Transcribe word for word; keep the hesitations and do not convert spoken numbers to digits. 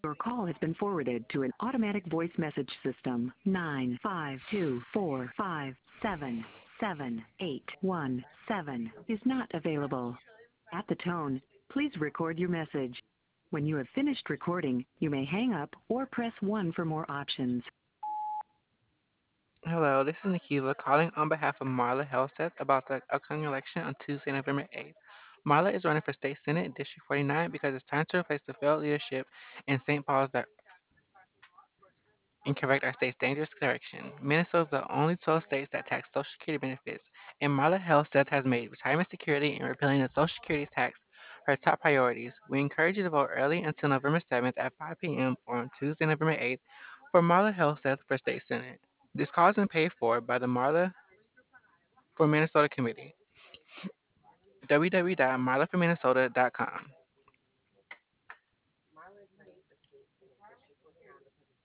Your call has been forwarded to an automatic voice message system. Nine five two four five seven seven eight one seven is not available. At the tone, please record your message. When you have finished recording, you may hang up or press one for more options. Hello, this is Nikila calling on behalf of Marla Helseth about the upcoming election on Tuesday, November eighth. Marla is running for State Senate District forty-nine because it's time to replace the failed leadership in Saint Paul's that and correct our state's dangerous direction. Minnesota is the only twelve states that tax Social Security benefits, and Marla Helseth has made retirement security and repealing the Social Security tax her top priorities. We encourage you to vote early until November seventh at five p m or on Tuesday, November eighth for Marla Helseth for State Senate. This call is paid for by the Marla for Minnesota Committee. w w w dot marla for minnesota dot com.